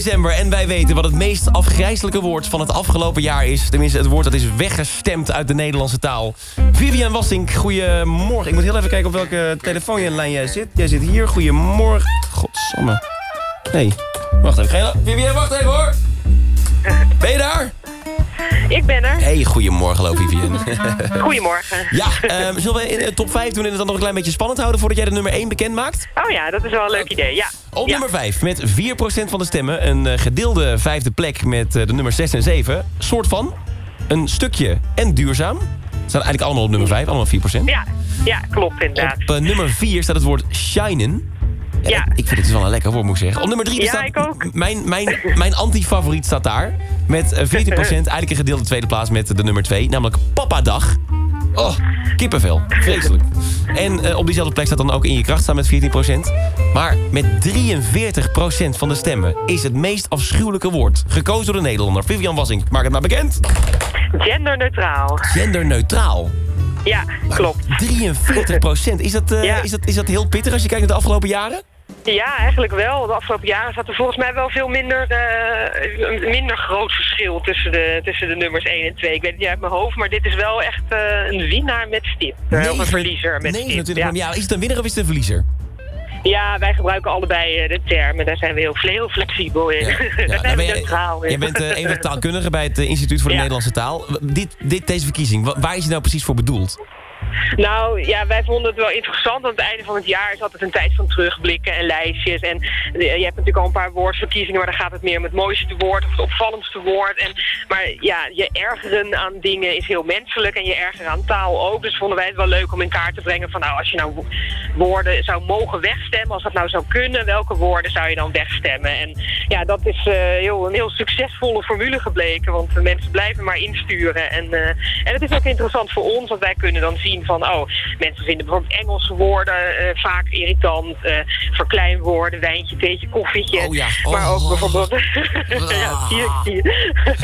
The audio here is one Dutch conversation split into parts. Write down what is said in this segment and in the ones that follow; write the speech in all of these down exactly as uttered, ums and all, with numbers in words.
december en wij weten wat het meest afgrijselijke woord van het afgelopen jaar is. Tenminste, het woord dat is weggestemd uit de Nederlandse taal. Vivian Wassink, goedemorgen. Ik moet heel even kijken op welke telefoonlijn jij zit. Jij zit hier, goedemorgen. Godsamme. Nee, wacht even. Vivian, wacht even hoor. Ben je daar? Ik ben er. Hey, goedemorgen, hallo Vivian. Goedemorgen. Ja, um, zullen we in de top vijf doen en het dan nog een klein beetje spannend houden voordat jij de nummer één bekend maakt? Oh ja, dat is wel een leuk idee, ja. Op ja. nummer vijf, met vier procent van de stemmen, een uh, gedeelde vijfde plek met uh, de nummer zes en zeven. Soort van, een stukje en duurzaam. Staan eigenlijk allemaal op nummer vijf, allemaal vier procent. Ja, ja, klopt inderdaad. Op uh, nummer vier staat het woord shinen. Ja, ja. Ik vind het dus wel een lekker woord, moet ik zeggen. Op nummer drie ja, staat... ik ook. Mijn, mijn, mijn anti-favoriet staat daar. Met veertien procent, eigenlijk een gedeelde tweede plaats met de nummer twee. Namelijk Papadag. Oh, kippenvel. Vreselijk. En uh, op diezelfde plek staat dan ook In Je Kracht staan met veertien procent. Maar met drieënveertig procent van de stemmen is het meest afschuwelijke woord gekozen door de Nederlander. Vivian Wassink, maak het maar bekend. Genderneutraal. Genderneutraal. Ja, klopt. drieënveertig procent. Is dat, uh, ja. is, dat, is dat heel pittig als je kijkt naar de afgelopen jaren? Ja, eigenlijk wel. De afgelopen jaren zat er volgens mij wel veel minder, uh, een minder groot verschil tussen de, tussen de nummers één en twee. Ik weet het niet uit mijn hoofd, maar dit is wel echt uh, een winnaar met stip. Uh, of een verliezer met stip. Ja. Ja, is het een winnaar of is het een verliezer? Ja, wij gebruiken allebei de termen. Daar zijn we heel, heel flexibel in. Ja. Ja, Daar zijn we neutraal in. Jij bent uh, een van de taalkundigen bij het uh, Instituut voor de ja. Nederlandse Taal. Dit, dit, deze verkiezing, waar is het nou precies voor bedoeld? Nou, ja, wij vonden het wel interessant. Aan het einde van het jaar is altijd een tijd van terugblikken en lijstjes. En je hebt natuurlijk al een paar woordverkiezingen, maar dan gaat het meer om het mooiste woord of het opvallendste woord. En, maar ja, je ergeren aan dingen is heel menselijk en je ergeren aan taal ook. Dus vonden wij het wel leuk om in kaart te brengen van nou, als je nou woorden zou mogen wegstemmen, als dat nou zou kunnen, welke woorden zou je dan wegstemmen? En ja, dat is uh, heel, een heel succesvolle formule gebleken, want de mensen blijven maar insturen. En, uh, en het is ook interessant voor ons, want wij kunnen dan zien van, oh, mensen vinden bijvoorbeeld Engelse woorden uh, vaak irritant, uh, verkleinwoorden, wijntje, theetje, koffietje. Oh ja. Oh. Maar ook bijvoorbeeld, ja, zie je, zie je.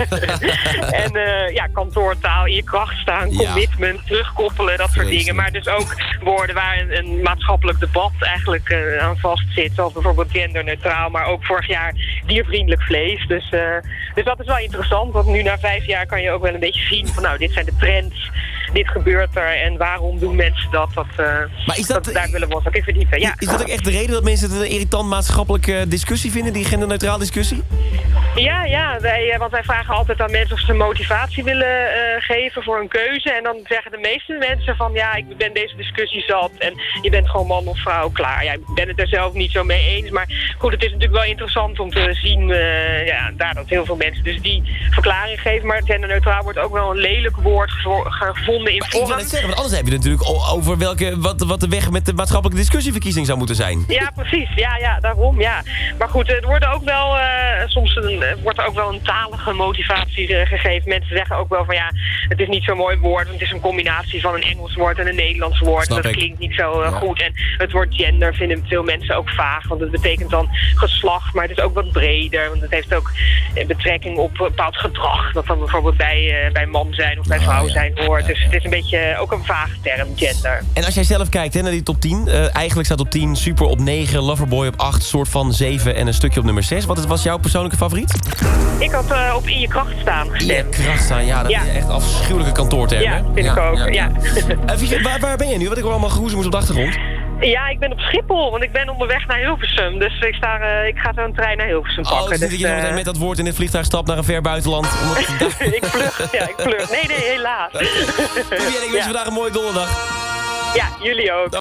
En uh, ja, kantoortaal, in je kracht staan, ja. commitment, terugkoppelen, dat soort dingen. Maar dus ook woorden waar een, een maatschappelijk debat eigenlijk uh, aan vastzit, zoals bijvoorbeeld genderneutraal, maar ook vorig jaar diervriendelijk vlees. Dus, uh, dus dat is wel interessant, want nu na vijf jaar kan je ook wel een beetje zien van, nou, dit zijn de trends, dit gebeurt er en waarom doen mensen dat? dat, uh, maar is dat, dat daar willen we ons ook in verdiepen. Ja. Is dat ook echt de reden dat mensen het een irritant maatschappelijke discussie vinden, die genderneutraal discussie? Ja, ja wij, want wij vragen altijd aan mensen of ze motivatie willen uh, geven voor een keuze. En dan zeggen de meeste mensen van ja, ik ben deze discussie zat en je bent gewoon man of vrouw, klaar. Ja, ik ben het er zelf niet zo mee eens, maar goed, het is natuurlijk wel interessant om te zien uh, ja, daar dat heel veel mensen dus die verklaring geven. Maar genderneutraal wordt ook wel een lelijk woord gevonden in maar vorm. Ik wil het zeggen, want anders heb je het natuurlijk over welke, wat, wat de weg met de maatschappelijke discussieverkiezing zou moeten zijn. Ja, precies. Ja, ja, daarom, ja. Maar goed, er wordt ook wel, uh, soms een, wordt er ook wel een talige motivatie uh, gegeven. Mensen zeggen ook wel van ja, het is niet zo'n mooi woord, want het is een combinatie van een Engels woord en een Nederlands woord. Snap dat ik. klinkt niet zo uh, ja. goed. En het woord gender vinden veel mensen ook vaag, want het betekent dan geslacht, maar het is ook wat breder, want het heeft ook betrekking op bepaald gedrag, dat dan bijvoorbeeld bij, uh, bij man zijn of bij vrouw oh, ja. zijn hoort. Ja, dus ja. het is een beetje ook een vage term, gender. En als jij zelf kijkt hè, naar die top tien, uh, eigenlijk staat op tien Super op negen, Loverboy op acht, Soort van zeven en een stukje op nummer zes. Wat was jouw persoonlijke favoriet? Ik had uh, op In Je Kracht staan gestemd. In Je Kracht staan, ja, dat ja. is echt afschuwelijke kantoorterm. Ja, hè? vind ja, ik ook, ja. ja. ja. uh, waar, waar ben je nu? Want ik hoor allemaal geroezemoes op de achtergrond. Ja, ik ben op Schiphol, want ik ben onderweg naar Hilversum. Dus ik, sta, uh, ik ga zo een trein naar Hilversum pakken. Oh, dus dus, dat je zo meteen uh... met dat woord in het vliegtuig stapt naar een ver buitenland. ik vlug, ja, ik vlug. Nee, nee, helaas. Vivian, ik wens je ja. vandaag een mooie donderdag. Ja, jullie ook.